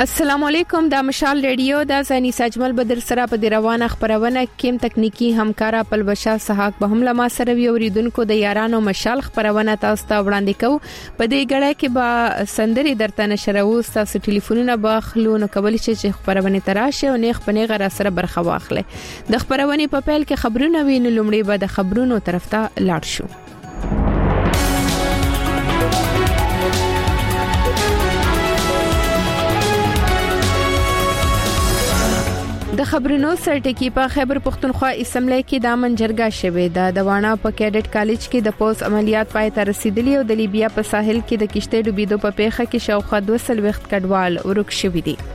السلام علیکم د مشال ریډیو د زنی سجمل بدر سره په روانه خبرونه کې تکنیکی همکارا پلبشا سحاق به هم لما سره ویوریدونکو د یارانو مشال خبرونه تاسو ته وړاندې کوو په دې غړې کې به سندري درته نشرو تاسو ټلیفونونه به خلونو کول چې خبرونه تراشه او نه خپنه غره سره برخه واخلي د خبرونه په پیل کې خبرونه ویني لومړی به د خبرونو طرف ته لاړ شو د خبرونو سرټکی په خیبر پختونخوا اسمبلی کې د منجرګه شوه د دوانه په کیډټ کالج کې د پوس عملیات پای ته رسیدلی او د لیبیا په ساحل کې د کشته ډوبېدو په پیښه کې شاوخوا 200 وخت کډوال ورک شوی دي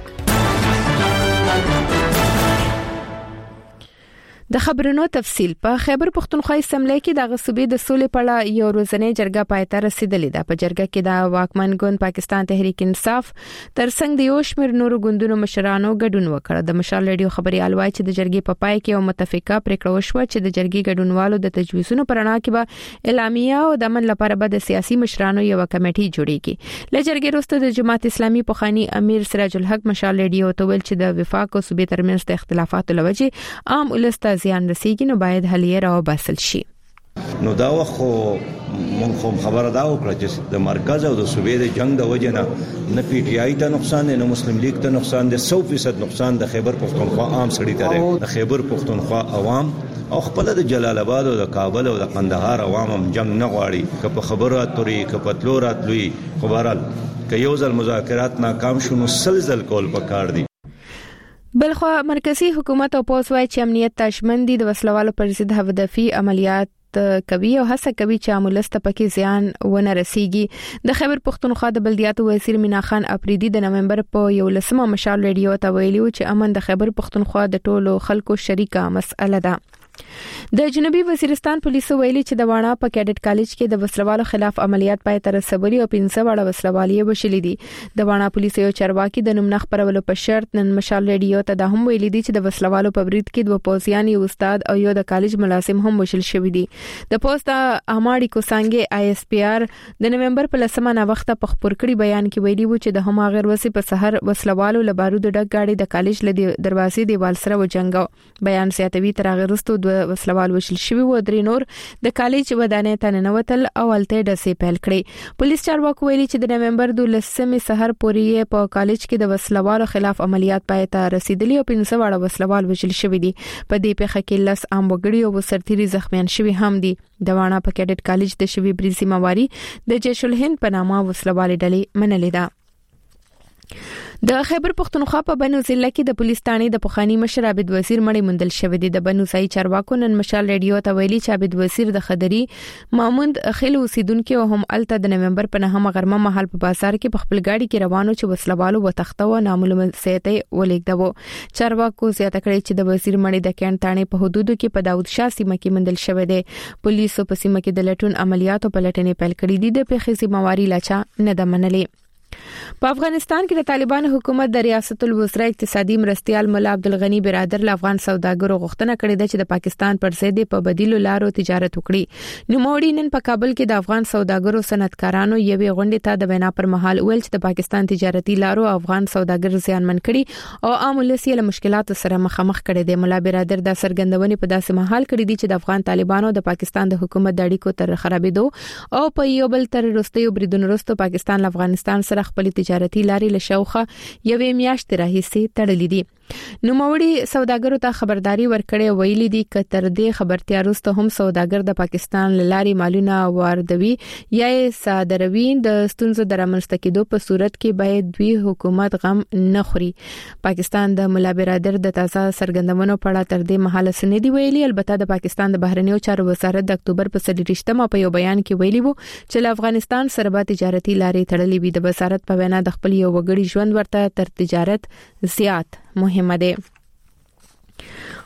د خبرونو تفصیل په خیبر پختونخوا اسمبلی کې د غصبې د سولې په اړه یو ورځنی جرګه پای ته رسیدلې ده په جرګه کې د واکمن ګوند پاکستان تحریک انصاف ترڅنګ د یو شمېر نورو ګوندونو مشرانو ګډون وکړ د مشال ریډیو خبري الوای چې د جرګې په پای کې یو متفقه پریکړه وشوه چې د جرګې ګډونوالو د تجویزونو پر اړه کې به اعلامیه او د امن لپاره به د سیاسي مشرانو یو کمیټه جوړیږي ل جرګې وروسته د جماعت اسلامي پوخانی امیر سراج الحق مشال ریډیو ته ویل چې د وفاق او صوبې ترمنځ د اختلافاتو لوجه عام ولسته زیان رسیږي نو باید حل یې راو باسل شي نو دا خو مونږ خبره دا وکړه چې د مرکز او د صوبې د جنگ د وجه نه پی ټی آی ته نقصان نه مسلم لیگ ته نقصان د 100% نقصان د خیبر پختونخوا عام سړی ته د خیبر پختونخوا عوام او خپل د جلال آباد او د کابل او د قندهار عوام هم جنگ نه غواړي که په خبرو اترې که په تلو راتلوي خبرال که یو ځل مذاکرات ناکام شونه سلسله کول پکار دي بلخو مرکزی حکومت او پولیس وايي چې امنیت تشمندي د وسلوالو پر ضد هدفي عملیات کوي او هڅه کوي چې عاملست پکې زیان ونه رسیږي د خیبر پختونخوا د بلدیاتو وزیر مینا خان اپریدي د نومبر په 11 مشال ریډیو ته ویلي چې امن د خیبر پختونخوا د ټولو خلکو شریکه مسأله ده د جنوبي وزیرستان پولیسو ویلي چې د واڼه په کیډټ کالج کې د وسلوالو خلاف عملیات پای ته رسولي او 15 وړه وسلوالي وشلې دي د واڼه پولیسو یو چارواکي د نوم نخ پرولو په شرط نن مشال ریډیو ته د هم ویلي دي چې د وسلوالو په برید کې دوه پوزیان یو استاد او یو د کالج ملازم هم وشل شوی دي د پوسټ اماړي کوسانګي آی اس پی آر د نومبر په 10 وخت په خبر کړي بیان کې ویلي و چې د هم غیر وسی په سحر وسلوالو له بارود ډک گاډي د کالج له دروازې دیوال سره وجنګو بیان سیاتوي تر غیرستو وسلوال وشل شوی و درې نور د کالج ودانې ته ننوتل او الته دسې پیل کړي پولیس چارواکو ویلي چې د نومبر 12 سحر پورې په کالج کې د وسلوالو خلاف عملیات پای ته رسیدلي او 15 وړه وسلوال وشل شوی دي په دې پیښه کې لس عام وګړي او سرتيري زخمیان شوی هم دي د واڼه په کیډټ کالج د شوی بریزي مواري د جیش الهند په نامه وسلوال ډلې منلې ده د خیبر پختونخوا په بنو ضلع کې د پولیس ټانې د پخوانی مشر عبد وزیر مړی مندل شوی دی د بنو ځای چارواکو نن مشال ریډیو ته ویلي چې عبد وزیر د خدري ماموند خل اوسیدونکو هم الته د نومبر په 9 غرمه مهال په بازار کې په خپل گاډي کې روانو چې وسلوالو وتخته و نامعلوم سیته ولیکدو چارواکو زیاته کړی چې د وزیر مړی د کین ټانې په حدودو کې په داود شاه سیمه کې مندل شوی دی پولیسو په سیمه کې د لټون عملیاتو په لټنې پیل کړې دي د پیښې ذمہواری لاچا نه ده منلې په افغانستان کې د طالبان حکومت د ریاست الوزرا اقتصادي مرستيال مولا عبدالغنی برادر له افغان سوداګرو غوښتنه کړې ده چې د پاکستان پر ضد په بدیلو لارو تجارت وکړي نوموړي نن په کابل کې د افغان سوداګرو صنعتکارانو یوې غونډې ته د وینا پر مهال ویل چې د پاکستان تجارتي لارو افغان سوداګر زیانمن کړي او عام ولسی له مشکلاتو سره مخامخ کړي دي مولا برادر د سرګندونې په داسې مهال کړي دي چې د افغان طالبانو د پاکستان د حکومت د اړیکو تر خرابېدو او په یو بل تر وروستیو بریدونو وروسته پاکستان له افغانستان سره خپل تجارتي لارې له شاوخه یوې میاشتې راهیسې تړلې دي نوموړي سوداګرو ته خبرداري ورکړې ویلي دي چې تر دې خبرتیا وروسته هم سوداګر د پاکستان لاري مالونه واردوي یا صادروي د ستونزو د رامنځته کېدو په صورت کې باید دوی حکومت غم نه خوري پاکستان د مولا برادر د تازه سرګندونو په اړه تر دې مهاله سندې ویلي البته د پاکستان د بهرنیو چارو وزارت د اکتوبر په 23 په یو بیان کې ویلي وو چې له افغانستان سره به تجارتي لارې تړلې وي د وزارت په وینا د خپل یو وګړي ژوند ورته تر تجارت زیات مهمه ده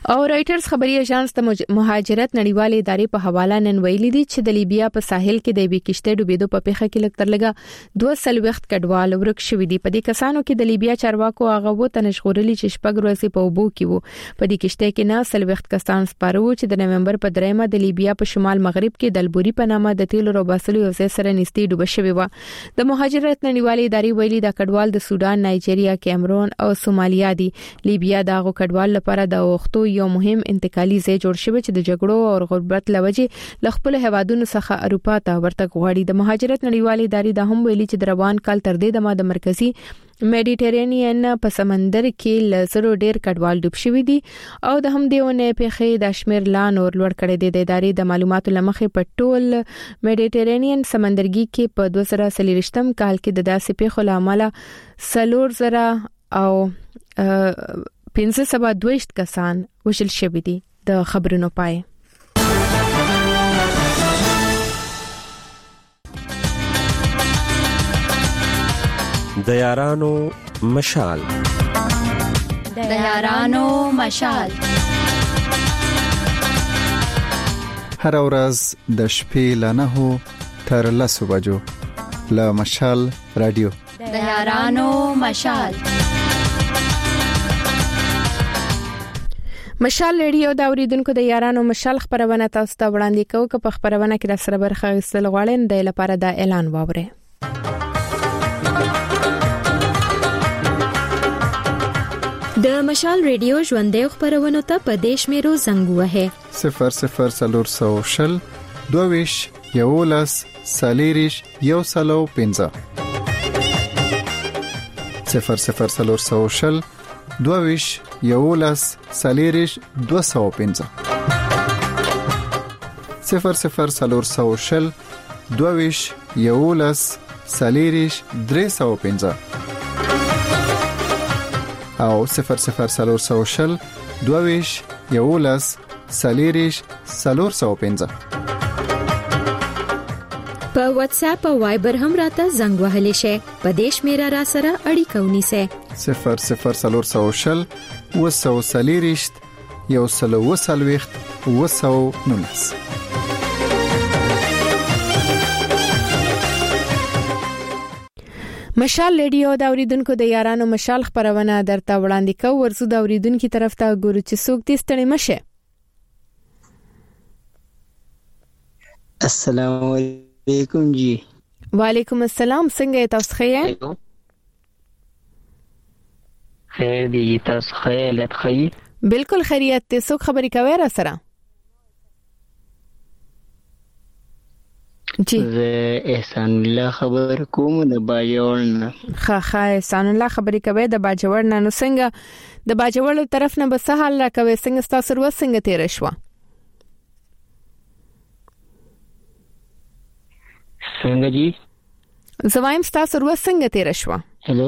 او رائټرز خبري اژانس د مهاجرت نړیوالې ادارې په حواله نن ویلي دي چې د لیبیا په ساحل کې د یوې کشته ډوبېدو په پیښه کې لږ تر لږه 200 وخت کډوال ورک شوې دي. په دې کسانو کې د لیبیا چارواکو هغه وو ته نشغورلي چې شپږ ورځې په اوبو کې وو. په دې کشته کې نه 100 وخت کسان سپارو چې د نومبر په 3 د لیبیا په شمال مغرب کې د البوري په نامه د تیلو روباسلو یو ځای سره نږدې ډوبه شوې و. د مهاجرت نړیوالې ادارې ویلي د کډوال د سودان، نایجیریا، کیمرون او سومالیا دي. لیبیا د هغو کډوال لپاره د وختو یو مهم انتقالي ځای جوړ شوی چې د جګړو او غربت لوجې ل خپل هوادونو څخه اروپا ته ورتګ غواړي. د مهاجرت نړیوالې ادارې د هم ویلي چې د روان کال تر دې د مرکزي میډیټرینین په سمندر کې لزرو ډیر کډوال ډوب شوي دي او د هم دیونه پیښې د شمیر لا نور لوړ کړي دي. د ادارې د معلوماتو لمخې په ټول میډیټرینین سمندرګي کې په 2023م کال کې د داسې پیښو لامل 4000 او 522 کسان وشل شوي دي. د خبرونو پای. د یارانو مشال. د یارانو مشال. هر ورځ د شپې له 9 تر 10 بجو له مشال رادیو. د یارانو مشال. مشال ریډیو دا اوریدونکو د یارانو مشال خبرونه تاسو ته وړاندې کوي. که په خبرونه کې د سره برخه اخیستل غواړئ د لپاره د اعلان واورئ. د مشال ریډیو ژوندې خبرونه ته په دیش میرو زنګ وهه 00 22 یولس سالیریش یو سلو 15 00 22 یولس سالیریش 215 00 22 یولس سالیریش 315 او 00 22 یولس سالیریش 415. په واتس اپ او وایبر هم راته زنګ وهلی شي. په دیش میرا را سره اړیکه ونیسه 00 وسو سالیریش یو سلو وسلويخت وسو نونس. مشال ریډیو دا اوریدونکو د یارانو مشال خبرونه درته وړاندې کوي. ورسو دا اوریدونکو طرف ته ګورو چې څوک دې ستړي مشه. السلام علیکم جی. وعلیکم السلام. څنګه تاسو ښه؟ خیر دی. تاسو خیرت خیر؟ بالکل خیریت ته. څوک خبرې کوي را سره؟ جی احسان الله خبر کوم د باجوړ نه. ښه احسان الله خبرې کوي د باجوړ نه. نو څنګه د باجوړ طرف نه به سهال را کوي؟ څنګه تاسو ورو څنګه تیر شو؟ څنګه جی؟ زوایم تاسو ورو څنګه تیر شو؟ هلو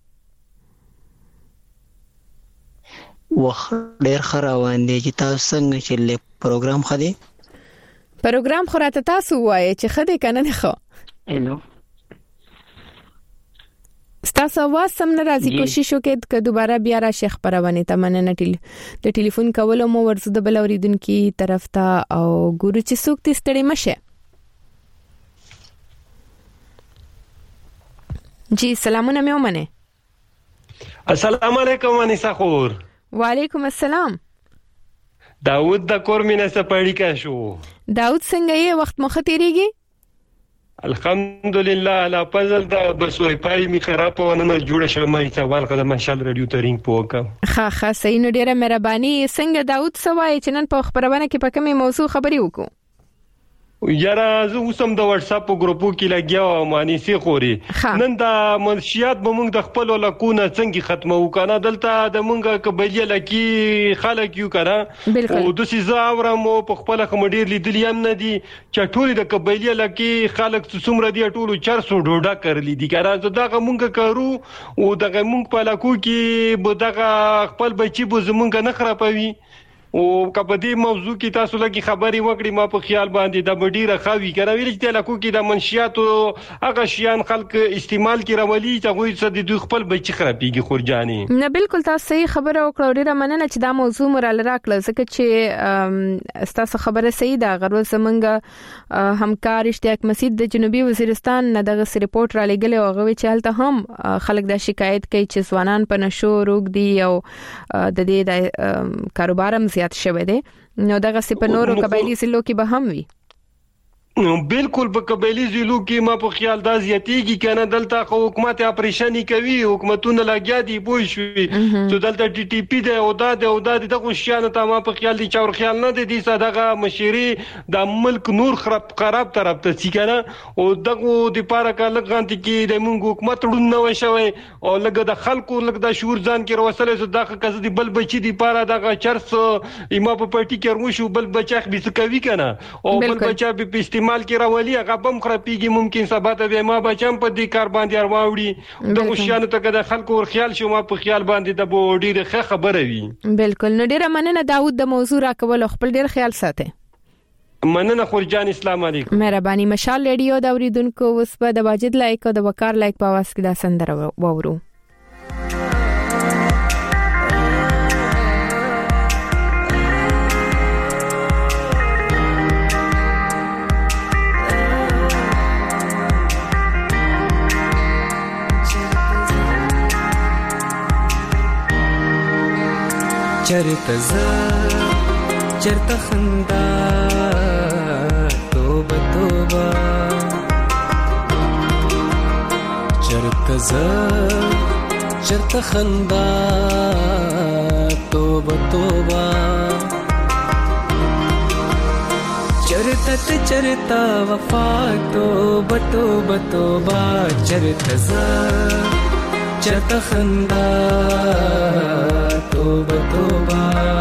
وخت ډیر خروان دی چې تاسو څنګه چې پروګرام خدي پروګرام خو راته تاسو وایي چې خدي کنه نه خو. هلو تاسو आवाज سم نه راځي. کوشش وکړئ چې دوباره بیا را شیخ پرونه ته مننه. د ټلیفون کولو مو ورزو د بل اوریدونکو طرف ته او ګورو چې څوک دې ستړي مشه. جی سلامونه مې ومنه. السلام علیکم انیسا خور. وعلیکم السلام. داود د کورمینه سپاړی کا شو. داود څنګه یې؟ وخت مخ تیریږي؟ الحمدلله لا پزل دا بس وای پای می خراب ونه نه جوړه شمه سوال کړه ماشال رادیو ته رینګ پوکا. ښه صحیح. نو ډیره مهرباني. څنګه داود سوای چې نن په خبرونه کې په کومه موضوع خبري وکړو؟ یاره زه اوسم د واتس اپ ګروپو کې لګیا او مانی سي خوري. نن دا منشيات به موږ د خپل لکونه څنګه ختمو کنه. دلته د موږ قبيله لکی خلک یو کنه او د سي زاورم په خپل خمډیر لیدلی هم نه دي چې ټول د قبيله لکی خلک څومره دي ټول 400 ډوډا کړلی دي کنه. دغه موږ کارو او دغه موږ په لکو کې به دغه خپل بچي به زمونږ نه خرابوي او کپدی موضوع کې تاسو لګي خبري وکړي ما په خیال باندې د بډیره خاوي کنه ویل چې لکه کې د منشيات او هغه شیان خلک استعمال کې راولي چې غوي څه د دوی خپل بچی خرابېږي خورجاني نه بالکل تاسو صحیح خبره وکړه ډیره مننه چې دا موضوع مرال راکړه ځکه چې تاسو خبره صحیح ده غرو زمونږ همکار اشتیاق مسعود د جنوبي وزیرستان نه دغه ریپورت را لګل او غوي چې هلته هم خلک د شکایت کوي چې ځوانان په نشو روغ دي او د دې د کاروبارم زیات شوه دي نو دغه سپنورو قبایلی ضلعو کې به هم وي بالکل په قبایلی ضلعو کې ما په خیال دا زیاتېږي کنه دلته خو حکومت اپریشن کوي حکومتونه لګیا دي پوه شوي چې دلته ټي ټي پی د او د دغه شیانو ته ما په خیال دي چې اور خیال نه دي صدقه مشيري د ملک نور خراب طرف ته سي کنه او دغه د پاره کله غانتي کې د مونږ حکومت ړون نه وشوي او لګ د خلکو لګ د شعور ځان کې وروسله زه دغه کس دي بل بچي دي پاره دغه چرس ایما په پټي کې ورمشو بل بچا خبي څه کوي کنه او بل بچا به استعمال کې راولي هغه بم خرابېږي ممکن سبا ته به ما بچم په دې کار باندې ارواوړي د خوشیانو ته د خلکو ور خیال شو ما په خیال باندې د بوډي د خبره وي بالکل نو ډیره مننه داوود د موضوع راکول خپل ډیر خیال ساته مننه خورجان اسلام علیکم مهرباني مشال ریډیو دا اوریدونکو اوس په د واجد لایق او د وقار لایق په واس کې دا سندره وورو چرته خندا توبه توبه چرته خندا توبه توبه چرته وفا توبه توبه توبه چرته خندا توبه توبه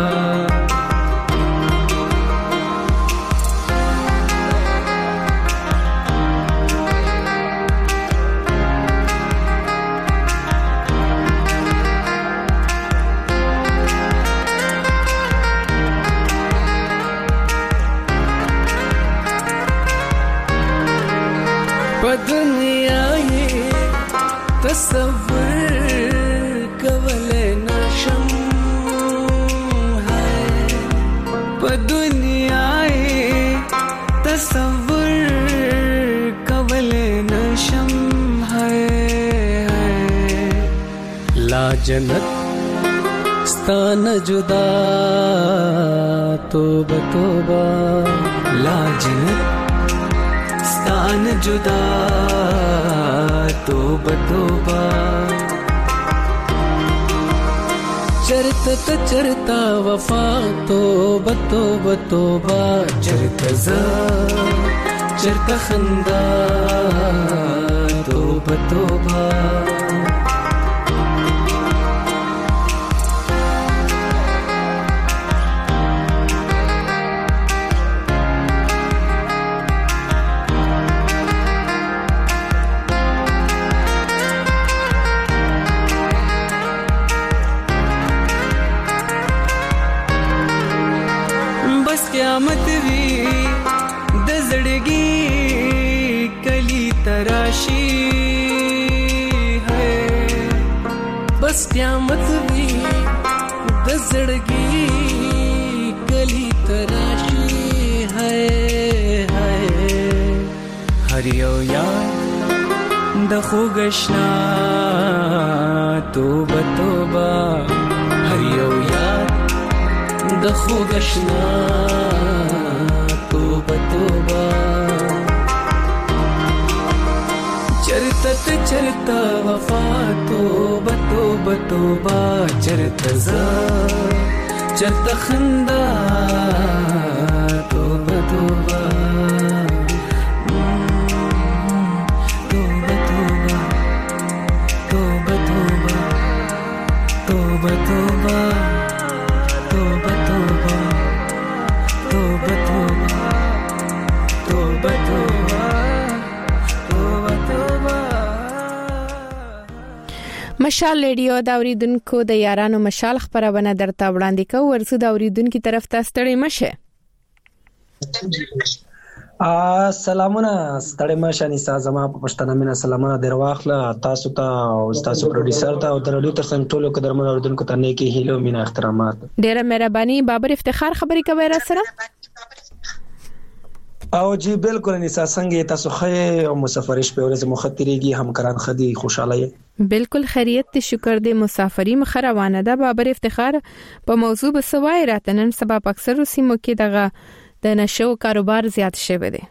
په دنیا یې تصور کولای نشم په دنیا یې تصور کولای نشم لا جنت ستانه جدا توبه توبه لا جنت ستان جدا توبه توبه چرتا وفا توبه توبه توبه چرتا خندا توبه توبه قیامت وی د زړګي کلی تراشی ہے بس قیامت وی د زړګي کلی تراشی ہے هر یو یاد د خوګشنا توبه توبه هر یو یاد د خوګشنا توبه توبه چرتا وفا توبه توبه توبه چرتا خندا توبه توبه توبه توبه توبه توبه توبه مشال ریډیو دا اوریدونکو د یارانو مشال خبرونه درته وړاندې کوي ورسو دا اوریدونکو طرف ته ستړي مشه. سلامونه ستړي مشه نسا زما په پښتنه مینه سلامونه درواخله تاسو ته او تاسو پروډوسر ته او د رادیو ترڅنګ ټولو قدرمن اوریدونکو ته نیکی هیلو مینه احترامات. ډیره مهرباني بابر افتخار خبرې کوي را سره. او جی بالکل نسا څنګه تاسو خې او مسافرش په ورځ مخاطرېږي همکاران خدي خوشاله یې بالکل خیریت ته شکر دې مسافری مخ روانه ده. بابر افتخار په موضوع بسوای راتنن سبب اکثر سیمو کې دغه د نشو کاروبار زیات شوی دی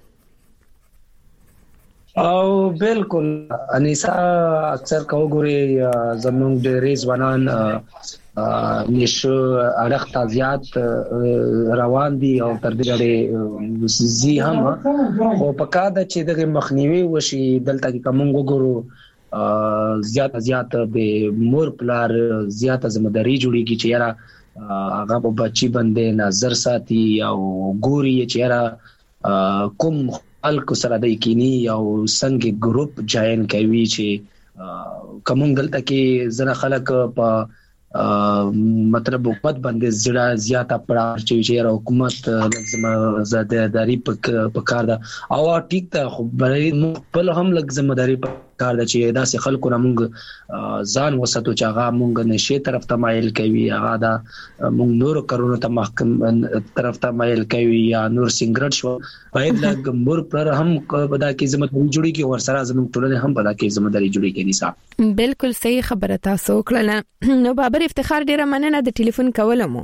او بالکل انیسا اکثر کو ګوري زمونږ ډېرې ځوانان نشو اړخ زیات روان دي او تر دې زی هم او پکاده چې دغه مخنیوي وشي دلته کوم ګورو زیات به مور پلار زیات ځمداري جوړیږي چې یاره هغه په بچي باندې نظر ساتي او ګوري چې یاره کوم الکو سره د کینی او څنګه ګروپ جاین کوي چې کوم دلته کې زره خلک په مطلب حکومت باندې زیاته پړاو چې حکومت لازم زادهداري په کار ده او ټیک ته خو بل هم لږ ځمداري په کار ده چې داسې خلکو موږ ځان وساتو چې هغه موږ نشي طرف ته مایل کوي هغه دا موږ نور کارونو ته محکم طرف ته مایل کوي یا نور سنگرټ شو باید لږ مور پر هم پدا کې ځمداري جوړي کې ورسره زموږ ټولنه هم پدا کې ځمداري جوړي کې نيسا بالکل صحیح خبره تاسو کړل. نو بابر افتخار ډیره مننه د ټلیفون کولمو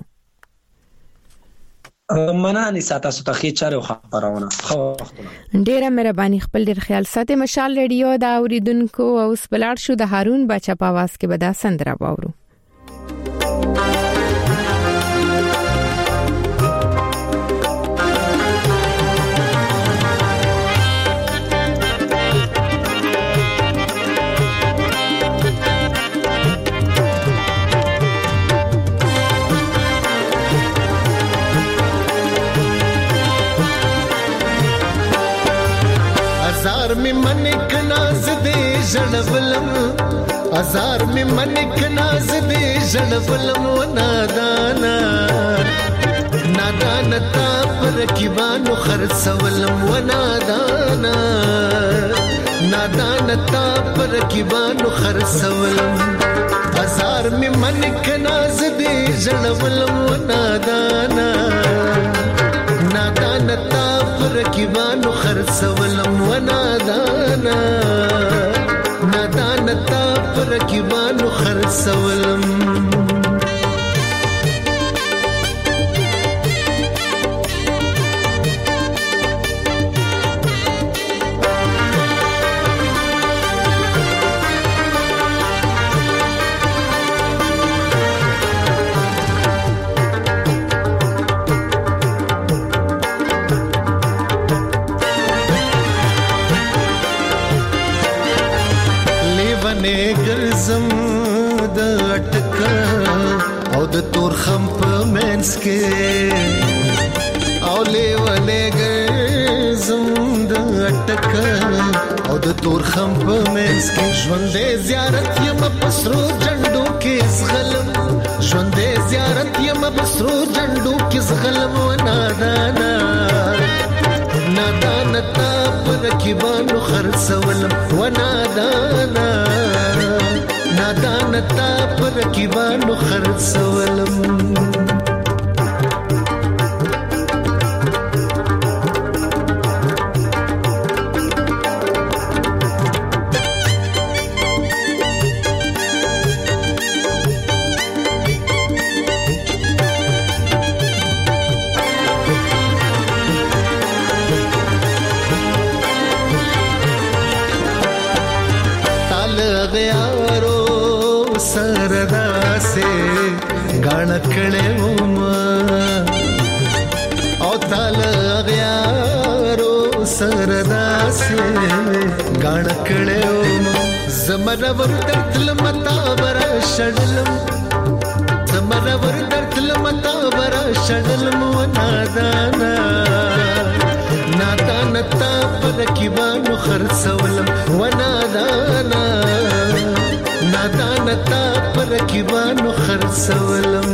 مننه ساتاسو ته خې چاره خبرونه ډیره مهرباني خپل ډیر خیال ساتي. مشال ریډیو دا اوریدونکو او سپلاړ شو د هارون بچا په आवाज کې بدا سندره باورو. می منک ناز دې ژړولم هزار می منک ناز دې ژړولم و نادانا تا پر کیبانو خرڅولم و نادانا تا پر کیبانو خرڅولم هزار می منک ناز دې ژړولم و نادانا تا پر کیبانو خرڅولم و نادانا تا پر کیبانو خرڅولم د تور خم په منس کې او لیوالې ګرځم د اٹک او د تور خم په منس کې ژوندې زیارت یم پسرو جندو کې زغلم ژوندې زیارت یم پسرو جندو کې زغلم و نادانا تا پر کیبانو خرڅولم و نادانا تا پر کیبانو خرڅولم کړه وما او تعالی غیارو سردا سه غاڼ کړه وما زمره ورتل متا بر شډلم زمره ورتل متا بر شډلم و نادانا تا پر کیبانو خرڅولم و نادانا نتا پر رقیبانو خرڅولم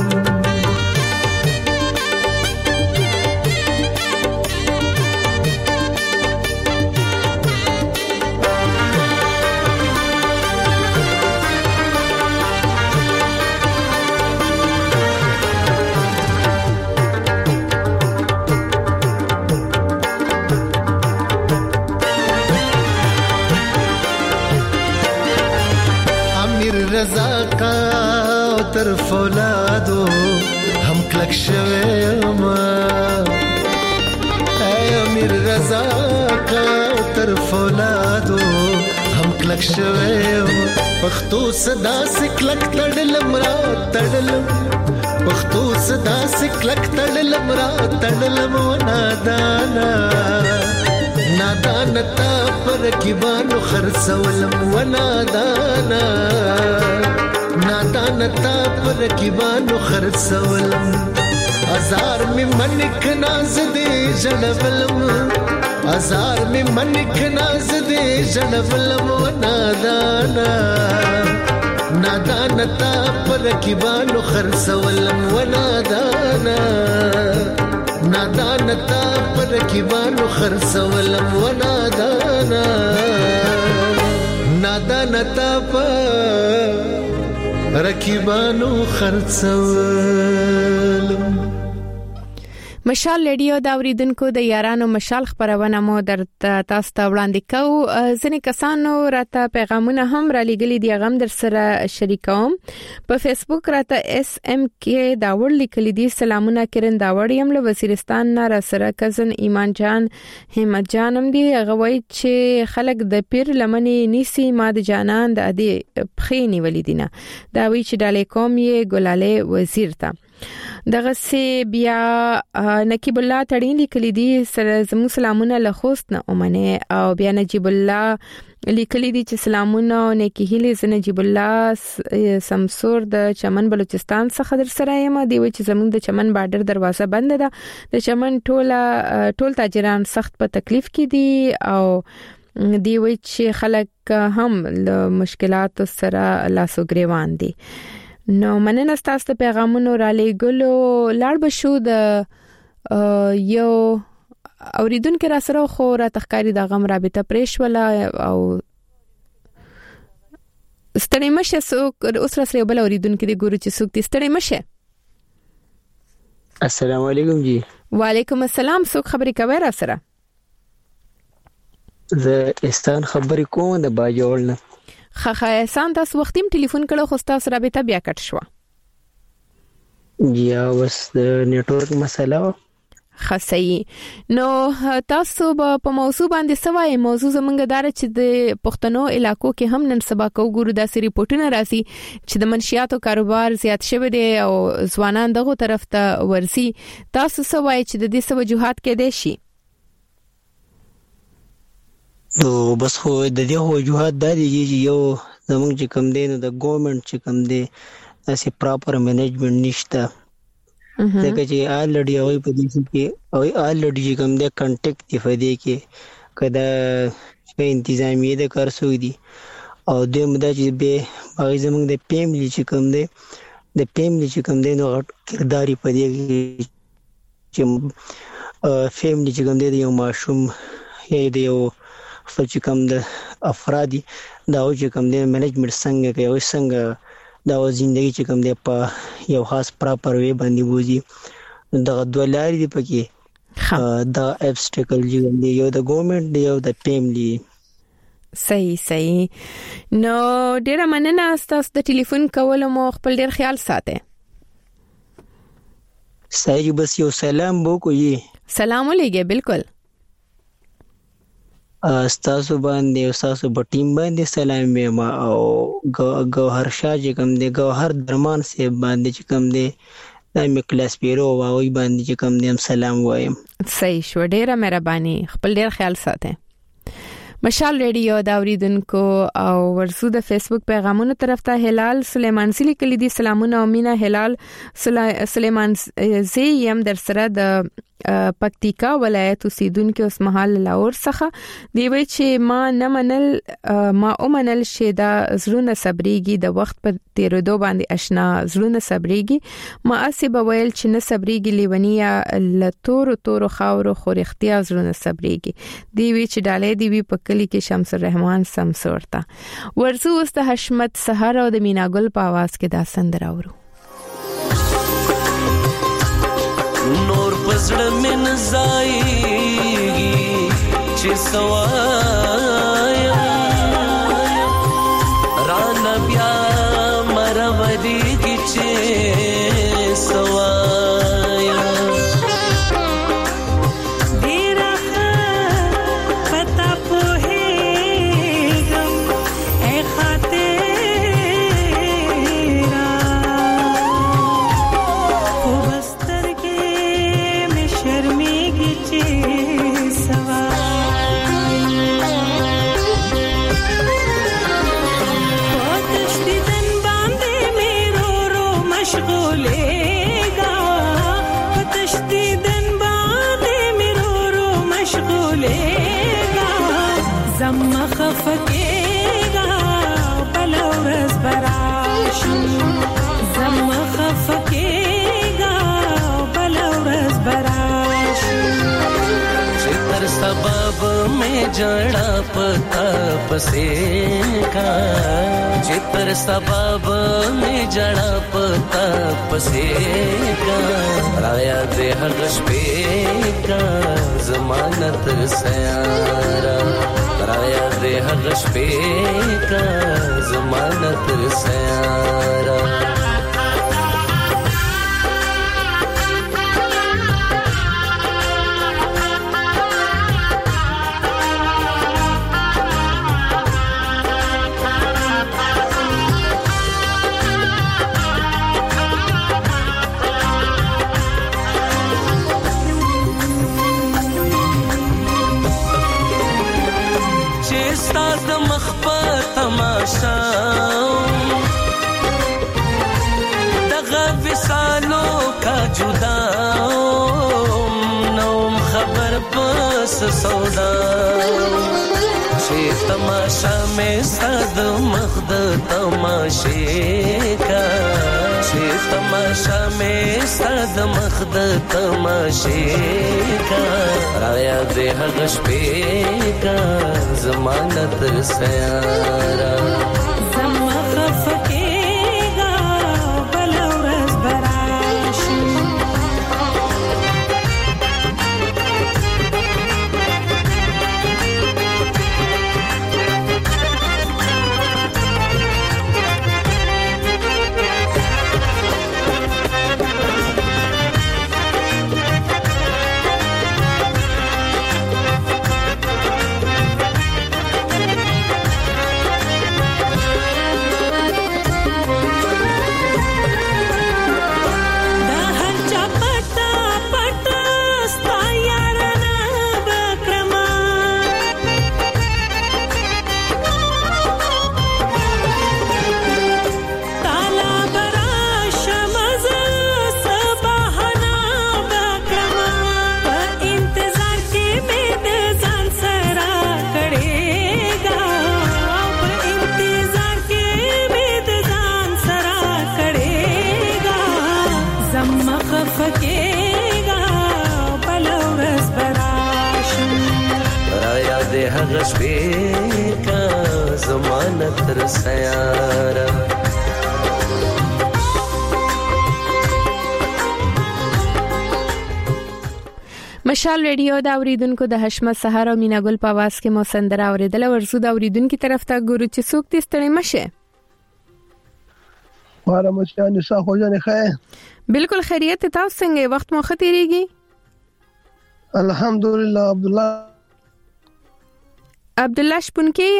رضا کا تر فولادو هم کلک شویم اے امیر رضا کا تر فولادو هم کلک شویم پختو صدا سکلک تړلم را تړلم پختو صدا سکلک تړلم را تړلم نادانا نادانتا پر رقیبانو خرڅولم و نادانا نادانتا پر رقیبانو خرڅولم ازار می منک ناز دې جړولم ازار می منک ناز دې جړولم و نادانا نادانتا پر رقیبانو خرڅولم و نادانا نادانتا پر رقیبانو خرڅولم و نادانا نادانتا پر رقیبانو خرڅولم مشال ریډیو دا اوریدونکو د یارانو مشال خبرونه مو در تاسو ته وړاندې کوو ځینې کسانو راته پیغامونه هم را لېږلي دي غم در سره شریکوم په فیسبوک راته اس ام کې داوړ لیکلي دي سلامونه کرن داوړ یم له وزیرستان نه را سره کزن ایمان جان همت جانم دي غوي چې خلک د پیر لمنې نیسی ماد جانان د ادي پخې نیولې دي نه دا وی چې ډالې کوم یې ګلاله وزیر ته دغه سي بیا نقیب الله تړین لیکلي دي زموږ سلامونه له خوست نه اومنه او بیا نجیب الله لیکلي دي چې سلامونه او نیکی هیله نجیب الله سمسور د چمن بلوچستان څخه در سره یم دی چې زموږ د چمن بارډر دروازه بند ده د چمن ټول تاجران سخت په تکلیف کې دي او دی چې خلک هم له مشکلات سره لاسو گریوان دي نو مننه تاسو ته پیغامونه را لېګلو لاړ بشو د یو اوریدونکو را سره خو را تخکاری د غم رابطه پرېښ ولا او ستړي مشه څوک اوس را سره بل اوریدونکو دی ګورو چې څوک دي ستړي مشه السلام علیکم جی وعلیکم السلام څوک خبرې کوي را سره زه استان خبرې کوم د باجوړ نه خخه احسان تاسو وختیم ټلیفون کړو خو تاسو رابطه بیا کټ شو یا وس د نیټورک مسله خصي نو تاسو په موضوع باندې سوای موضوع زمونږ دار چې د پښتنو علاقو کې هم نن سبا کو ګورو داسې ریپورتونه راځي چې د منشياتو کاروبار زیات شوی دی او ځوانان دغه طرف ته ورسي تاسو سوای چې د دې وجوهات کې دي شي نو بس خو د دې وجوهات د دې یو زمونږ چې کم دی نو د ګورنمنت چې کم دی اسی پراپر مینجمنت نشته ځکه چې الریډي او په دې کې او الریډي چې کم دی کانټیکټ دی فدې کې کدا په انتظامیه د کار سو دي او د مدا چې به هغه زمونږ د فیملی چې کم دی د فیملی چې کم دی نو کرداري په دې چې فیملی چې کم دی یو ماشوم یا یو خپل چې کوم د افرادي دا او چې کوم د مینجمنت څنګه کوي او څنګه دا ژوندۍ چې کوم د په یو خاص پراپر وی باندې وځي دا دوه لارې دي پکې دا ابسټیکل دی یو د ګورنمنت دی یو د فیملی صحیح نو ډیره مننه تاسو د ټلیفون کول مو خپل ډیر خیال ساتئ صحیح بس یو سلام وکړئ سلام علیکم بالکل استاسو باندې او استاسو په ټیم باندې سلام ما او گوهر شاه چې کوم دی گوهر درمان صاحب باندې چې کوم دی د کلاس پیرو واوي باندې چې کوم دی سلام وایم صحیح شو ډیره مهرباني خپل ډیر خیال ساتئ مشال ریډیو دا اوریدونکو او ورسو د فیسبوک پیغامونو طرف ته هلال سلیمان سلی کلی دي سلامونه او مینا هلال سلیمان زی یم در سره د پکتیکا ولایت اوسیدونکو اوس مهال لاور څخه دی وی چې ما نه منل شه دا زړونه صبرېږي د وخت په تیرېدو باندې آشنا زړونه صبرېږي ما اسی بویل چې نه صبرېږي لیونیا لتور خاور خو اختیار زړونه صبرېږي دی وی چې ډالې دی وی په کلی کې شمس الرحمن سمسورتا ورزو اوس د حشمت سحر او د میناګل په आवाज کې دا سندره اورو نور پزړه من زایږي چې سوایا ران بیا مرودي کی چې سوایا ډیره پتا په هیګم اے خاطرا کو بستر کې مې شرمېږي چې خفقېږه بلورز براشي زما خفقېږه بلورز براشي چې تر سبب مې جړه پتا پسې کا چې تر سبب مې جړه پتا پسې کا رایا دې هر شپې کا ضمانت سیارا رایا دې هر شپې کا ضمانت سیارا دغه وسالو کا جدا نوم خبر پس سودا چې تماشا مې صد مخد تماشې کا چې تماشا مې صد مخد تماشې کا رایا دې هغه شپې کا ضمانت سیارا زما خفقېږه بلورز براشي هغه شپې کا ضمانت سیارا مشال ریډیو دا اوریدونکو د حشمت سحر او میناګل په आवाज کې مو سندره اوریدل ورسو دا اوریدونکو طرف ته ګورو چې څوک دې ستړي مشه واره مشان نساء خو جن خیر بالکل خیریت تاسو څنګه وخت مو ختیریږي الحمدلله عبدالله شپونکی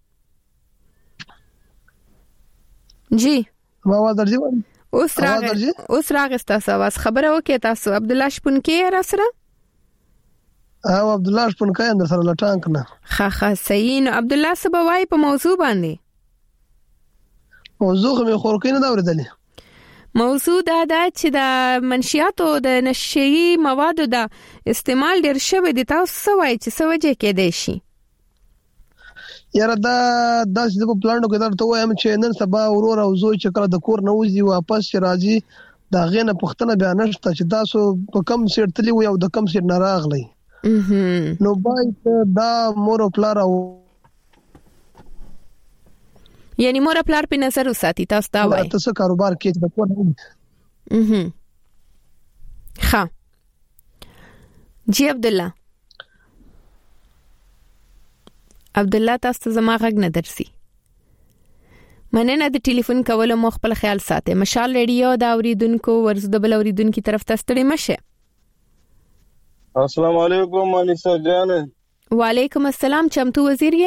جی ما आवाज درځي اوس راغستا سواس خبره وکي تاسو عبدالله شپونکی را سره او عبدالله شپونکی اندر سره لټانک نه خا صحیح نو عبدالله سبوای په موضوع باندې موضوع مې خورکې نه دا ورېدلې موضوع دا چې د منشیاتو د نشئی موادو د استعمال ډیر شوی د تاسو وایي چې سوجه کې دی شي یاره دا چې په پلانو کې درته وایم چې نن سبا ورور او زوی چې کله د کور نه وځي واپس راځي دا غینه پښتنه بیان نشته چې تاسو په کم سیر تلی وي او د کم سیر نه راغلی نو باید دا مور او پلار او یعنی مور پلار په نظر وساتي تاسو دا وایي تاسو کاروبار کې د کور نه ها جی عبد الله تاسو زما غږ نه درسي مننه د ټلیفون کولو مو خپل خیال ساتئ مشال ریډیو دا اوریدونکو ورزده بل اوریدونکو طرف ته ستړي مشه السلام علیکم انیسا جان وعلیکم السلام چمتو وزیر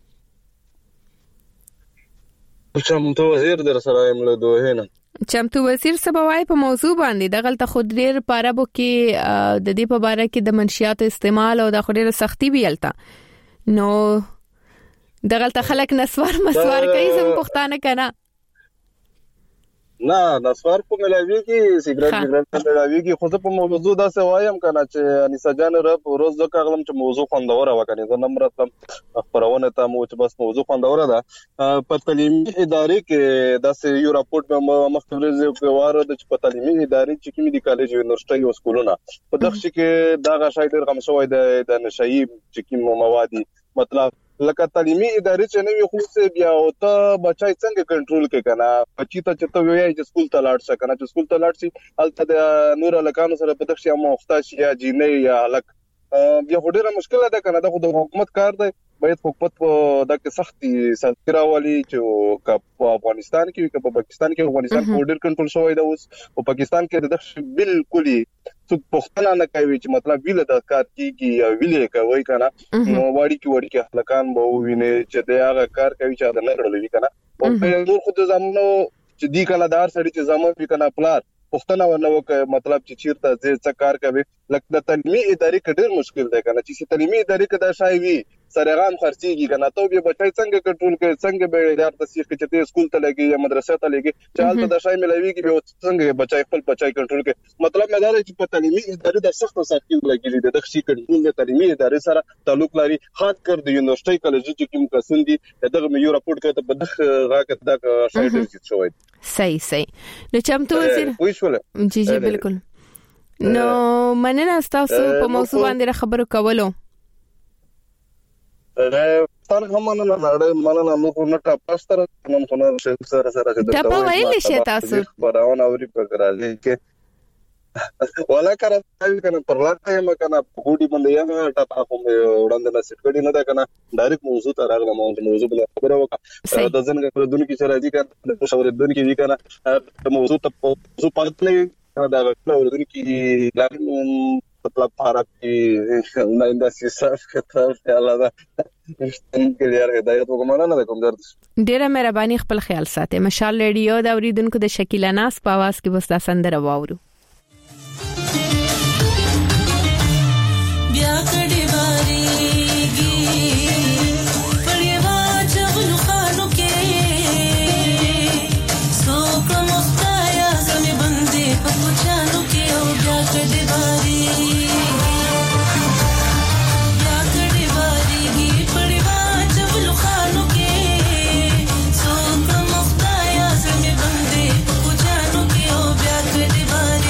یې چمتو وزیر در سره یم له دوه نه چمتو وزیر سبوای په موضوع باندې دغلت خود ډیر پارابو کې د دې په اړه کې د منشیات استعمال او د خوري سختي بیلتا نو دغلت خلک نسوار مسوار کوي زم پښتانه کنه نه نسوار په ملاوي کې سیګریټ ملاوي کې خو په موضوع دا څه وایم کنه چې انیسا جان رب روز د کاغلم چې موضوع خوندوره وکنه زه نمرتم خبرونه ته مو چې بس موضوع خوندوره ده په تعلیمي ادارې کې دا څه یو راپورټ به مخکې په واره د په تعلیمي ادارې چې کومې د کالج یونیورسيټي او سکولونه په دغه کې دا غشای ډیر غم شوی د نشئی چې کوم مواد مطلب لکه تعلیمي ادارې چې نوې خو څه بیا او ته بچای څنګه کنټرول کې کنه بچی ته چې ته وایي چې سکول ته لاړ شې کنه چې سکول ته لاړ شي الته د نور لکانو سره په دښه مختاج یا جینې یا الک بیا ډیره مشکله ده کنه د حکومت کار دی باید حکومت د سختي سرتراولي چې په افغانستان کې په پاکستان کې افغانستان بورډر کنټرول شوی دی اوس په پاکستان کې د دښه بالکل څوک پښتنه نه کوي چې مطلب ویل د کار کیږي ویلې کوي کنه نو وړي کې لکان به ویني چې دا هغه کار کوي چې دا نه کړلوي کنه او په نور خو د زمونو چې دی کله دار سړي چې زمون په کنه پلار پښتنه ورنو مطلب چې چیرته ځکه کار کوي لکه د تعلیمي ادارې کې ډېر مشکل دی کنه چې تعلیمي ادارې کې دا شای وي سرغام خرڅيږي کنه ته به بچای څنګه کنټرول کوي څنګه به ادارې تصدیق چې ته سکول ته لګي یا مدرسې ته لګي چې حالت د شای ملوي کې به څنګه بچای خپل بچای کنټرول کوي مطلب مې دا دی چې په تعلیمي ادارې د سخت ساتي لګي د شي کنټرول د تعلیمي ادارې سره تعلق لري خاص کر د یونیورسيټي کالج چې کوم کسان دي دغه مې یو راپورټ کړ په دغه راکټ دا شای ډېر کې شوی صحیح نو چمتو وزیر جی بالکل نو مننه تاسو په موضوع باندې خبرو کولو تر همانه نه مننه نو نه تاسو نن خو نه سره دا په ویل شي تاسو پرونه اوري پکړل کې ولا کړه کنه پرلاته ما کنه پوډي باندې یا ټاپا کوم وړاندې نه سټ کړي نه دا کنه ډایرکټ موضوع ته راغله موضوع بل خبره وکړه د ځنګ په دونکو کې سره دي کنه مشورې دونکو کې کنه موضوع ته موضوع پاتلې دا ورته کې لاګم مطلب فارق نه انداسي صاف کتاب الله کې لري هدایت وکمنه نه کوم درد ډیره مهرباني خپل خیال ساتئ مشال ریډیو دا اوریدونکو د شکیلا ناس په आवाज کې وستا سندره واورو بیا کډي باریږي پړیوا چغلو خانو کې سو کوم خدایا زمي بندي په پوچانو کې او بیا کډي باریږي Bye.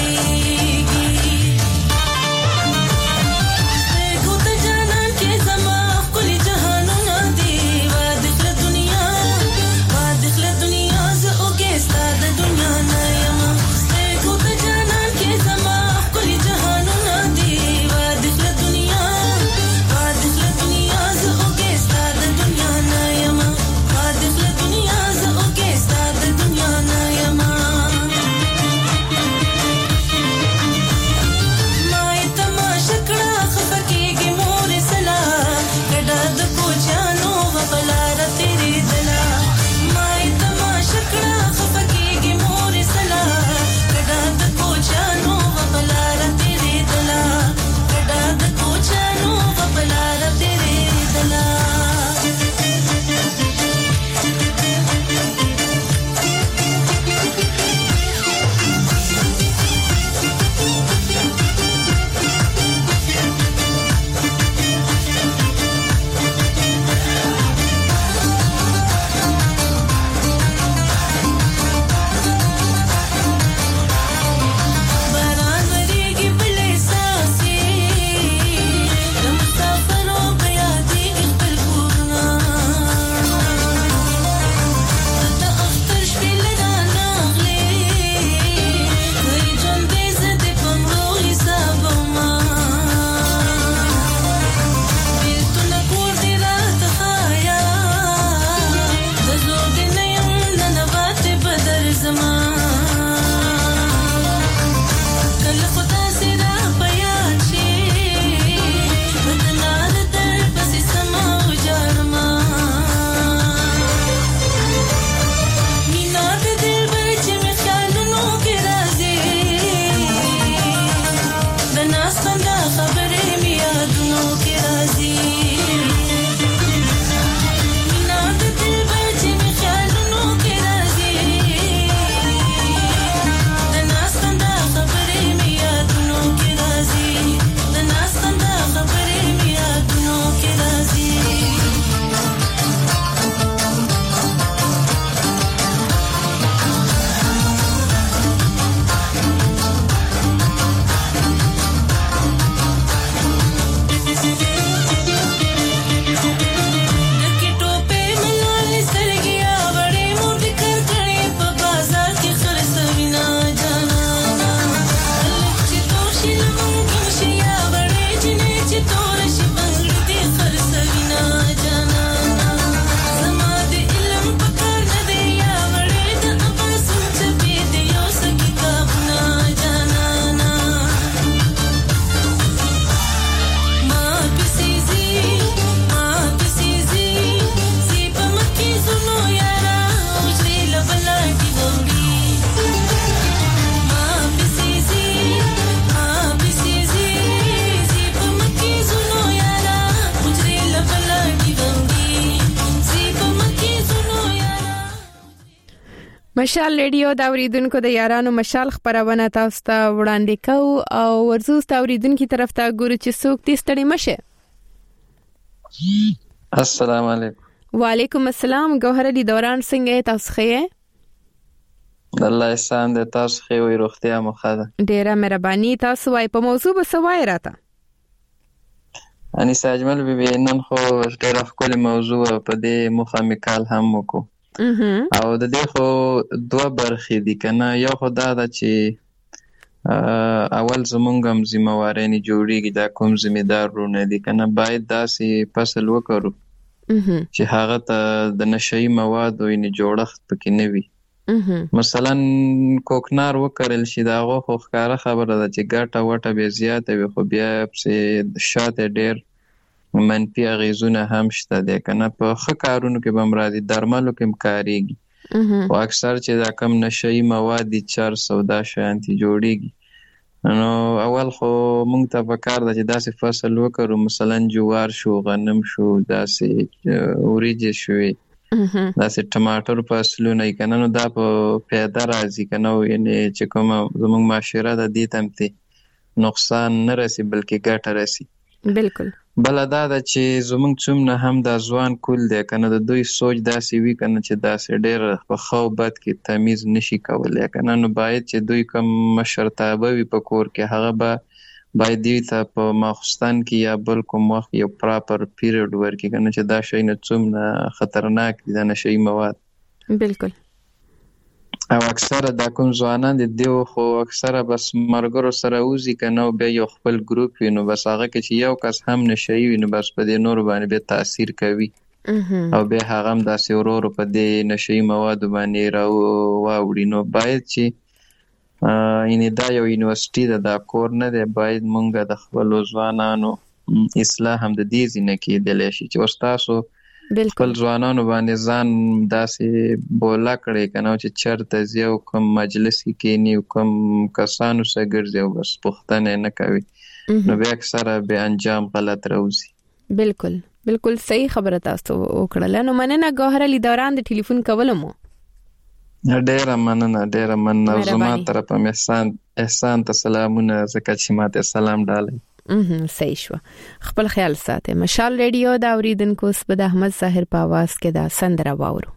مشال ریډیو دا اوریدونکو د یارانو مشال خبرونه تاسو ته وړاندې کوو او ورزو ست اوریدونکو طرف ته ګورو چې څوک دې ستړي مشه. السلام علیکم. وعلیکم السلام. ګوهر علي دوران څنګه تاسو ښه؟ الله احسان دې تاسو ښه وي روغتیا مو ښه ده. ډیره مهرباني. تاسو وايي په موضوع به سوای راته. انیسه اجمل بیبي نن خو ډیره ښکلې موضوع په دې مخامکال هم وکړو او د دې خو دوه برخې دي کنه. یو خو دا ده چې اول زمونږ هم ذمہواري نه جوړیږي دا کوم ذمہدار رونه دي کنه. باید داسې فصل وکړو چې هغه ته د نشئی مواد او نه جوړښت پکې نه وي. مثلا کوکنار وکړل شي دا غو خو ښکارا خبره ده چې ګټه وټه به زیاته وي خو بیا په شاته ډیر منفي اغیزونه هم شته ده کنه. په ښه کارونو کې به مرادي درملو کې کاریږي او اکثر چې دا کم نشئی مواد دي 400 شانتي جوړیږي. نو اول خو مونږ ته پکار ده چې داسې فصل وکړو مثلا جوار شو غنم شو داسې اوریجې شوې داسې ټماټر فصلونه کنه. نو دا په پیدا راځي کنه یعنی چې کوم زموږ معاشره د دې تمته نقصان نه رسي بلکې ګټه رسي. بالکل. بل دا د چې زموږ څومره هم د ځوان کول دی کنه د دوی سوچ داسې وی کنه چې داسې ډېر په خو بد کې تمیز نشي کولای کنه. نو باید چې دوی کوم مشرتابه وي په کور کې هغه به باید دی ته په ماخستان کې یا بل کوم وخت یو پراپر پیریډ ورکړي کنه چې دا شی نه څومره خطرناک دي د نشئی مواد. بالکل. او اکثره دا کوم ځوانان دي دیو خو اکثره بس مرګرو سره وزي کنه او بیا یو خپل ګروپ وینو بس هغه کې چې یو کس هم نشئی وینو بس په دې نور باندې به تاثیر کوي او بیا هغه هم داسې ورور په دې نشئی مواد باندې راو واوړي. نو باید چې یعنی دا یو یونیورسيټي دا کور نه دی باید مونږ د خپل ځوانانو اصلاح هم د دې ځینې کې دلې شي چې ورستاسو خپل ځوانانو باندې ځان داسې بولا کړي کنه چې چرته زیو کوم مجلس کې نیو کوم کسانو سره ګرځي او بس پښتنه نه کوي نو بیا اکثره به انجام غلط راوځي. بالکل بالکل صحیح خبره تاسو وکړه. نو مننه ګوهر علي دوران د ټلیفون کولم. ډیره مننه زما طرفه احسان ته سلامونه زکه چې ماته سلام ډالې. صحیح شو. خپل خیال ساته. مشال ریډیو دا اوریدونکو سپد احمد ظاهر په आवाज کې دا سندره واورو.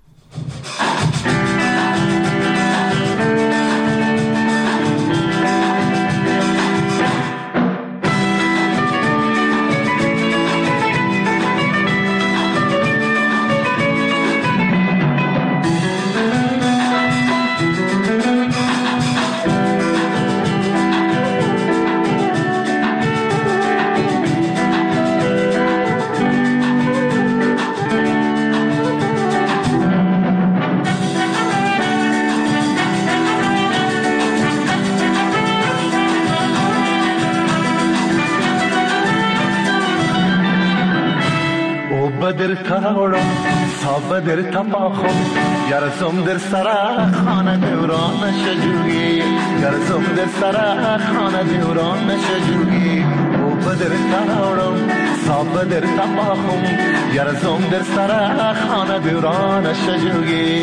بدر تاوڑم سا بدر تپاخم یارزم در سرا خانه دوران شجوگی یارزم در سرا خانه دوران شجوگی او بدر تاوڑم سا بدر تپاخم یارزم در سرا خانه دوران شجوگی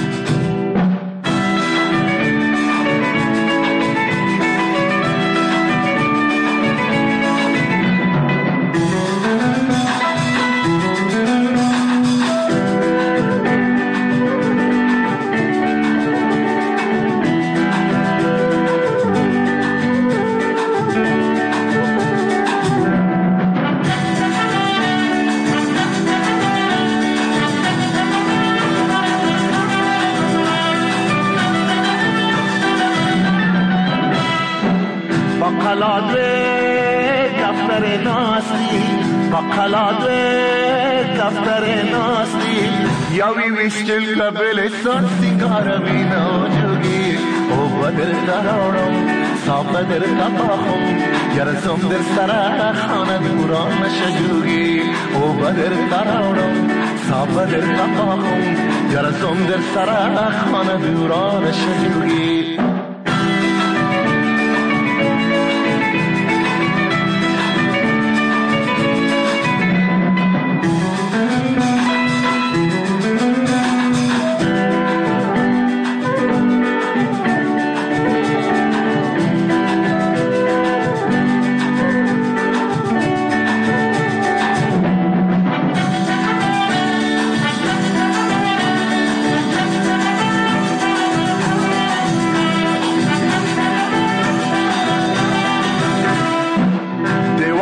یاوی وشتل قبل سن سنگار وینا جوگی او بدر تراوڑم سا بدر تپاخم یارزم در سرا خانه دوران شجوگی او بدر تراوڑم سا بدر تپاخم یارزم در سرا خانه دوران شجوگی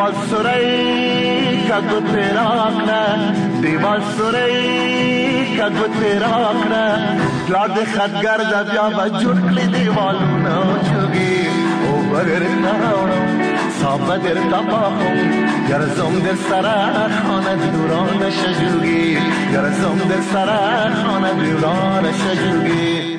دیوال سرای کگو تیرا کړه دیوال سرای کگو تیرا کړه پلار د خدګر د بیا به جوړ کړي دیوالونه چوغي او بغیر تاړم صاحب در تپاهم گرزم در سرا خانه دوران شجوگی گرزم در سرا خانه دوران شجوگی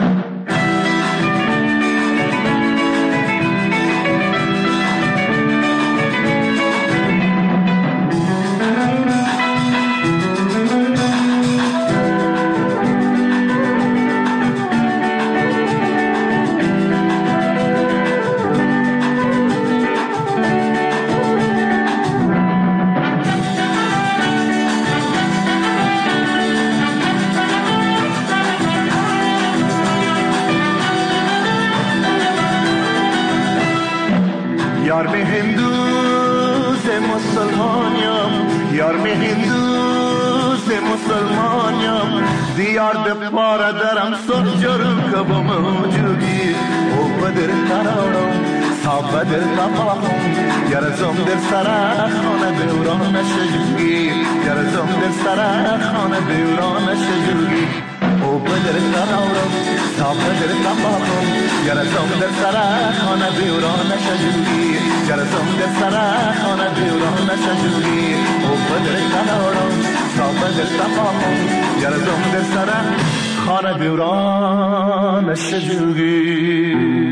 یار میں ہندو سے مسلمانیم یار میں ہندو سے مسلمانیم دیار د پارا درم سر جرم کبو موجودی او بدر تراړم صاحب بدر تپاهم یارزم در سرا خانه دوران شجوگی یارزم در سرا خانه دوران شجوگی او بدر تراړم صاحب بدر تپاهم یارزم در سرا خانه دوران شجوگی یارزم در سرا خانه دوران شجوگی او بدر تراړم صاحب بدر تپاهم یارزم در سرا خانه دوران شجوگی.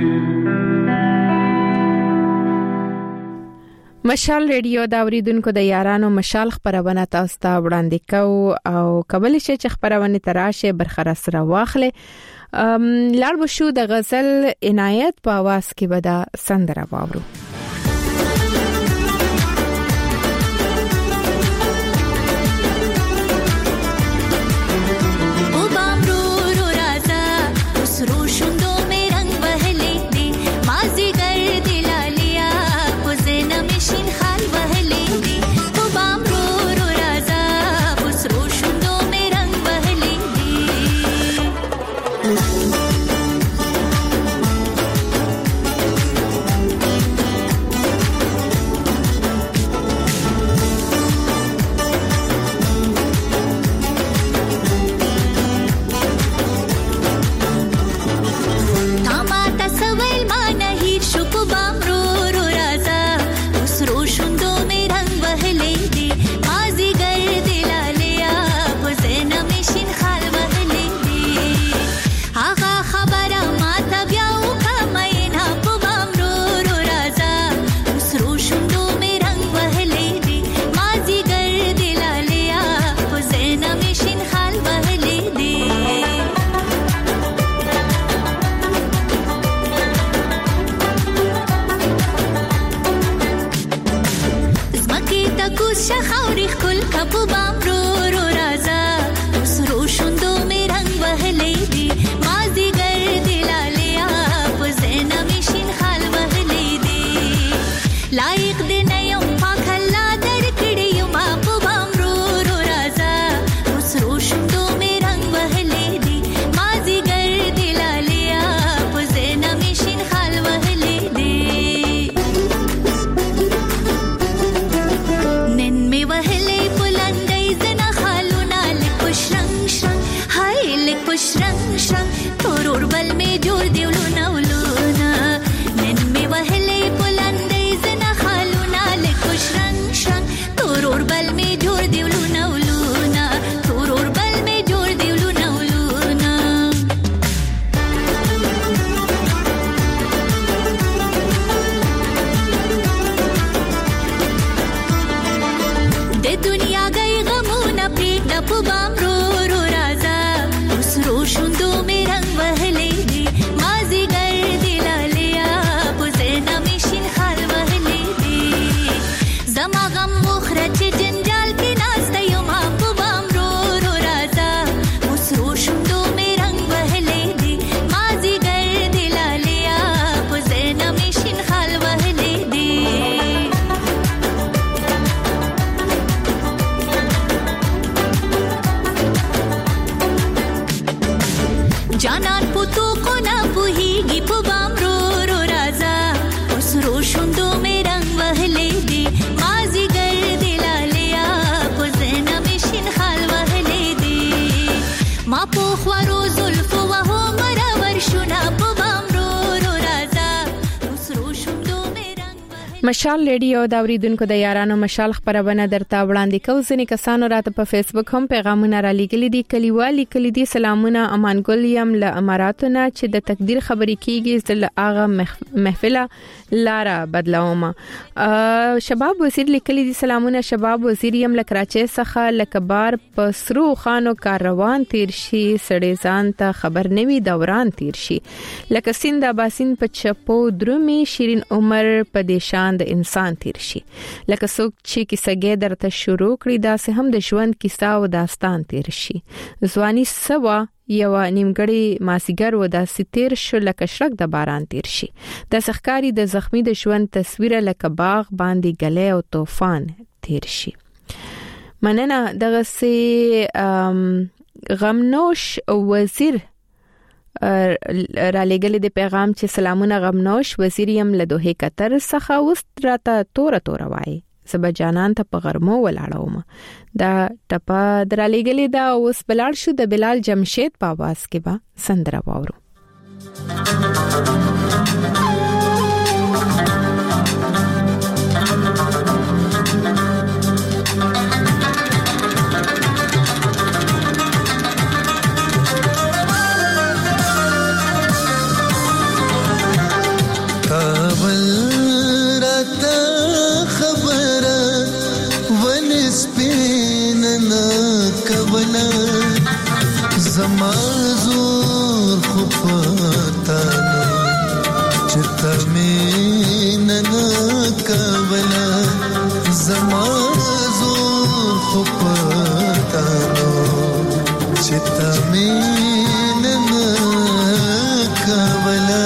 مشال ریډیو دا اوریدونکو د یارانو مشال خبرونه تاسو ته وړاندې کوو او قبل شي چې خبرونه تراشه برخه سره واخلې لړ بشو د غزل عنایت په आवाज کې ودا سندره واورو. جانان پتو کو نا پوهیږي په بام رو رو راځه اوس رو شوندو مې رنگ وهلې دي مشال ریډیو دا اوریدونکو د یارانو مشال خبرونه درته وړاندې کوي. ځینې کسانو راته په فیسبوک هم پیغامونه را لګلي دي. کلیوالي کلی دي سلامونه امان ګل یم له اماراتونه چې د تقدیر خبرې کیږي زل اغه محفله لارا بدلوم. شباب وزیر لیکلي دي سلامونه شباب وزیر یم له کراچۍ څخه لکبار په سرو خانو کار روان تیر شي سړې ځان ته خبر نوي دوران تیر شي لکه سیند اباسین په چپو درومي شیرین عمر په دیشان د انسان تیر شي لکه څوک چې کیسه درته شروع کړی دا سه هم د ژوند کیسه او داستان تیر شي ځواني سوا یو نیمګړی ماسیګر و د ستیر شو لکه شرک د باران تیر شي د سخکاری د زخمی د ژوند تصویر لکه باغ باندې غلې او طوفان تیر شي. مننه دغه سي غمنوش وزیر را لګل د پیغام چې سلامونه غمنوش وزیر یم له دوه قطر څخه وست راته تور وای سبا جانان ته په غرمو ولاړوم دا ټپه در لګل دا اوس بلال شو د بلال جمشید په आवाज کې با سندره واورو. زما زور خو پتانو چتا مين نه کولا زما زور خو پتانو چتا مين نه کولا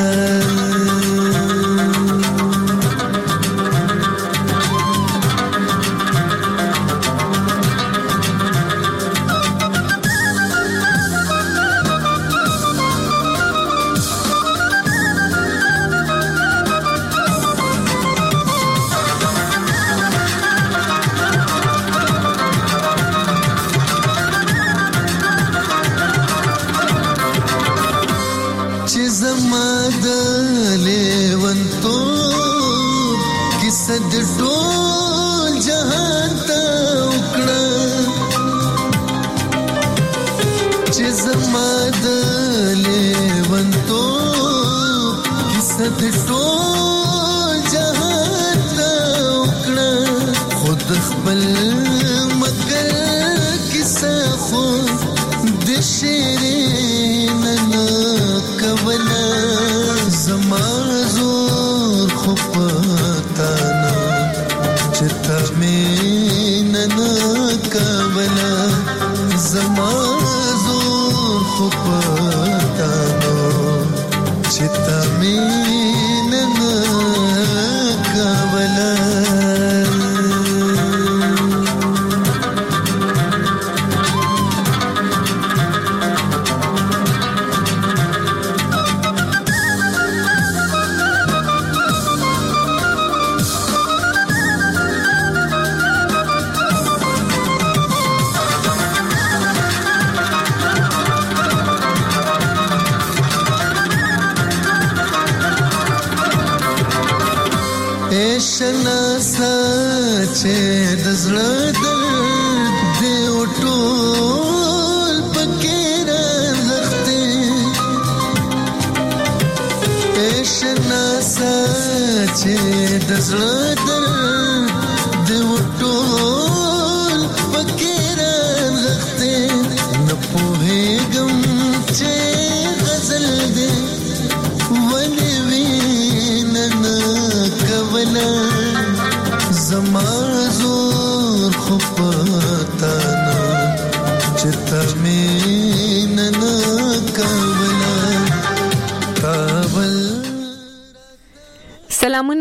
سلامونه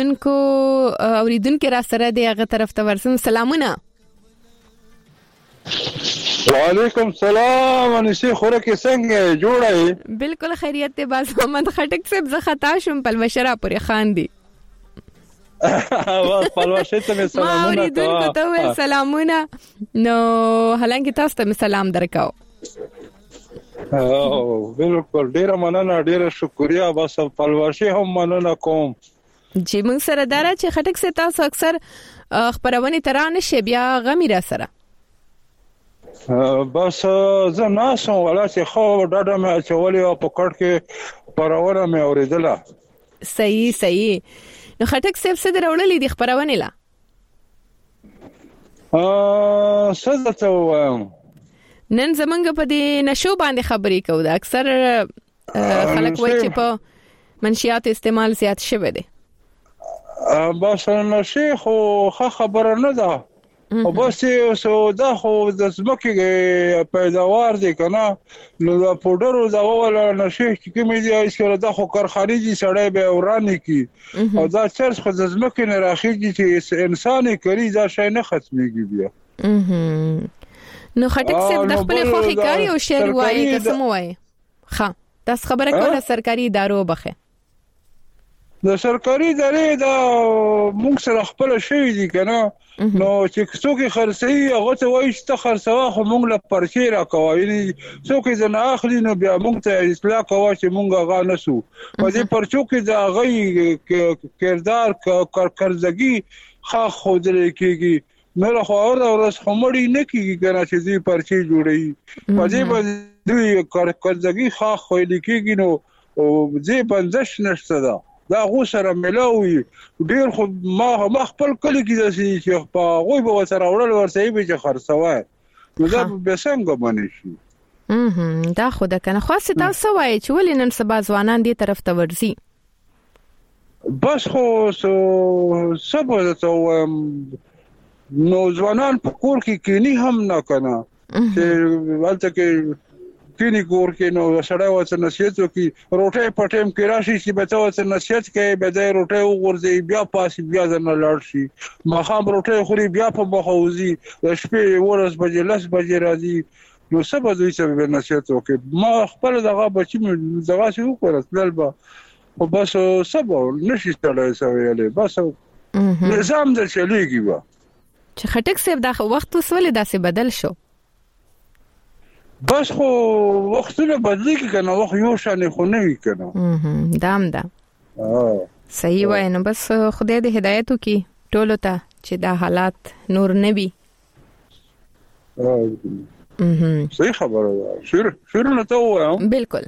اوریدونکو را سره دی هغه طرف ته ورسم. سلامونه وعلیکم السلام انسی خوراکي څنګه جوړه بالکل خیریت ته باز محمد خټک صاحب زه خطا شم په مشره پورې خان دي واس پلوشه ته سلامونه اوریدونکو ته سلامونه نو هلانګي تاسو ته سلام درکاو. بالکل ډیره مننه ډیره شکریا بس پلوشه هم مننه کوم چې موږ سره دارا چې خټک سه تاسو اکثر خبرونه ترانه شی بیا غمی را سره بس زه ناسم ولا چې خو ډاډه مې اچولې او په کټ کې پرونه مې اوریدله صحیح نو خټک سه څه درولې دي خبرونه لا څه ته وایم نن زمونږ په دې نشو باندې خبرې کوو دا اکثر خلک وایي چې په منشیات استعمال زیات شوی دی بس نشي خو خبره نه ده او بس دا خو د زمکه پیداوار دي کنه نو دا پودرو دا ولا نشي چې کومې دي چې دا خو کارخانه دي سړی به ورانی کی او دا چرس خو د زمکه نه راخیږي چې انساني کری دا شي نه ختميږي بیا نو خټک سه د خپل خوخي کاری او شعر وایي قسم وایي ښه تاسو خبره کوله سرکاري ادارو بخه د سرکاري ادارې دا موږ سره خپل شوی دي کنه نو چې څوک خرڅي هغه ته وایي چې خرڅوا خو موږ له پرچې را کوي څوک یې نه اخلي نو بیا موږ ته اصلاح کوي چې موږ غا نسو په دې پرچو کې دا غي کردار کارکړزګي خو درې کېږي نو خو اورس همړی نه کیږي کنه چې دې پرچې جوړي په دې باندې کارکړزګي خو لیکيږي نو دې بندش نشته دا غو سره ملاوي ډیر خو ما خپل کلی کې داسې چې په غوي به سره وړل ورسې به چې خرڅوي نو دا به څنګه باندې شي دا خو دا کنه خاصه تاسو وایي چې ولې نن سبا ځوانان دې طرف ته ورځي بس خو سبا ته نو ځوانان په کور کې کینی هم نه کنه چې ولته کې کینی کور کې نو سړی وڅ نصیحت کوي روټه پټم کې راشي چې به تاسو نصیحت کوي به د روټه وګورځي بیا پاس بیا نه لاړ شي مخام روټه خوري بیا په مخوزي شپې ورځ بجې لس بجې راځي نو سبا دوی څه نصیحت کوي ما خپل دغه بچی دغه شو کړل با او بس سبا نشي ستړی سویلې بس نظام د چلیږي با چې خټک صاحب دا وخت وسولې داسې بدل شو بس خو وختونه بدلېږي کنه وخت یو شان خو نه وي کنه دام دا صحیح وای نو بس خدای دې هدایت وکي ټولو ته چې دا حالات نور نه وي صحیح خبره ده شروع نه ته وایم بالکل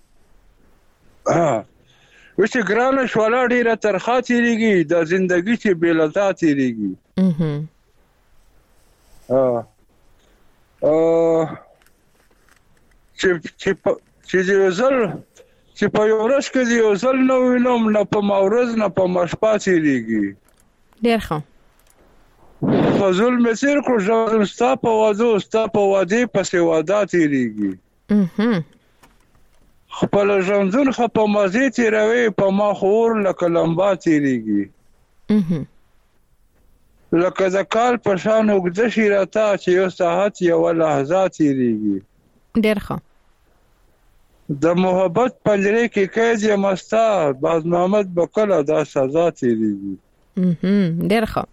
وڅ ګرانه شواله ډیره ترخه تیریږي د ژوندۍ چې بیلتا تیریږي چې یوزل چې په یورش کې یوزل نو وینم نه په مورز نه په مشپا تیریږي ډیر ښه فزول مسیر کو ځم ستا په وادو ستا په وادي پسې وادا تیریږي خپل ژوندون خپ مازی تیروي په ما خور لکه لمبا تیریږي لکه د کال په شان وګد شي راته چې یو ساعت یو لحظه تیریږي ډیر ښه د محبت پنجره کې قید یم مستا باز محمد بکله دا سزا تیریږي ډیر ښه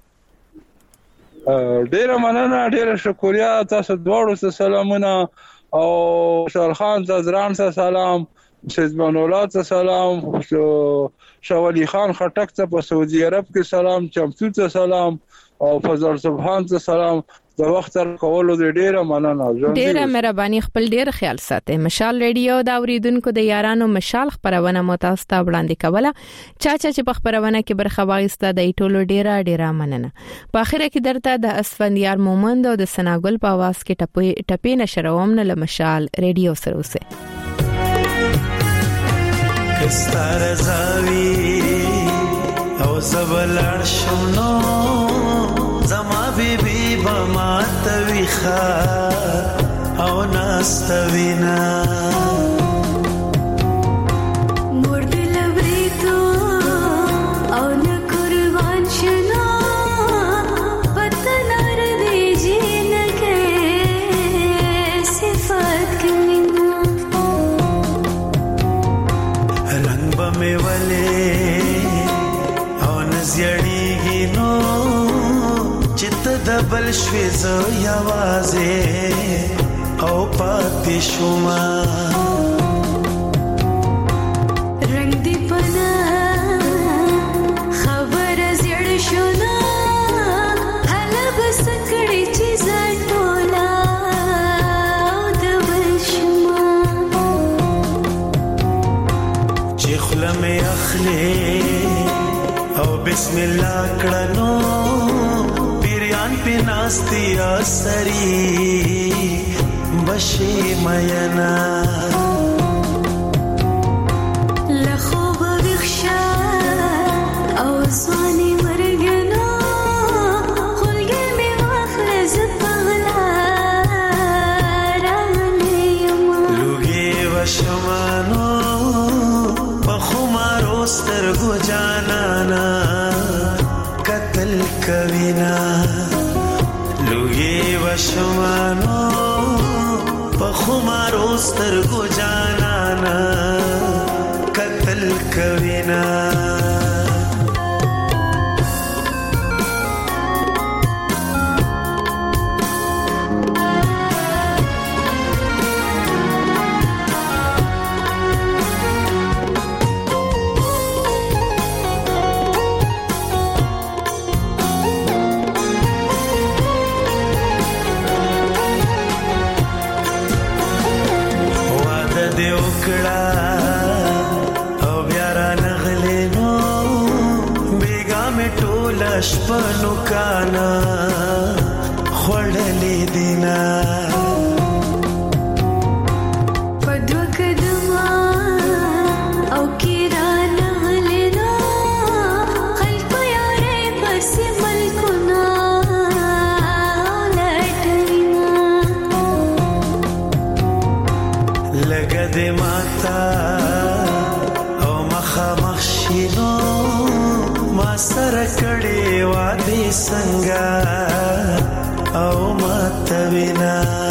ډیر مننه ډیر شکریا تاسو دواړو ته سلامونه او شالخان زران ته سلام سیدمان اولاد ته سلام شوالی خان خټک ته په سعودي عرب کې سلام چمتو ته سلام او فضل سبحان ته سلام د وخت تر کولو ډیره مننه ډیره مهرباني خپل ډیر خیال ساتئ مشال ریډیو دا اوریدونکو د یارانو مشال خبرونه متاستا وړاندې کوله چا چې په خبرونه کې برخه واغسته د ټولو ډیره مننه په اخر کې درته د اسفندیار مومند او د سناګل په आवाज کې ټپې نشروم نه لمشال ریډیو سره اوسه کستار زاوی او زبلړ شونو زما بیبي بما تويخه او ناستوینا مرد لبریتو او نه قربان شنا پتنار دی جینکه صفات کمینا رنگ بمه وله او نزیړیږي نو چت دبل شوي زو یوازه او پاتې شوما رنگ دی پنا بسم الله کړنو پیریان په ناستي اسري بشي مینا لخوب بخشا او ځواني مرګنا خلګي می واخلص پغلا راغلیم لوګي وشمانو په خمارو سترګو جانانا قتل کوینا لوګي وشمانو په خمارو سترګو جانانا قتل کوینا شپنو کانا خړلې دینا پدو کدما او کیران غلینا خلق یارې پس ملکنا لټینا لګد ماتا او مخه مخشینو ما سره کړي وادي څنګه او مات وینا